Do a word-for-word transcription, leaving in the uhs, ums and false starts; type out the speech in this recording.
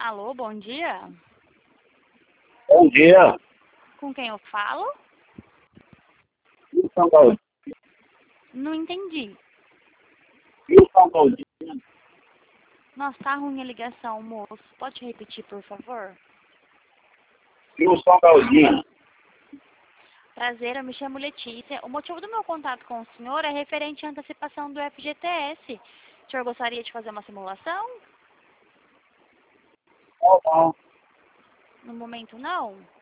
Alô, bom dia. Bom dia. Com quem eu falo? Wilson Galdino. Não entendi. Wilson Galdino. Nossa, tá ruim a ligação, moço. Pode repetir, por favor? Wilson Galdino. Prazer, eu me chamo Letícia. O motivo do meu contato com o senhor é referente à antecipação do F G T S. O senhor gostaria de fazer uma simulação? Não, não. No momento, não?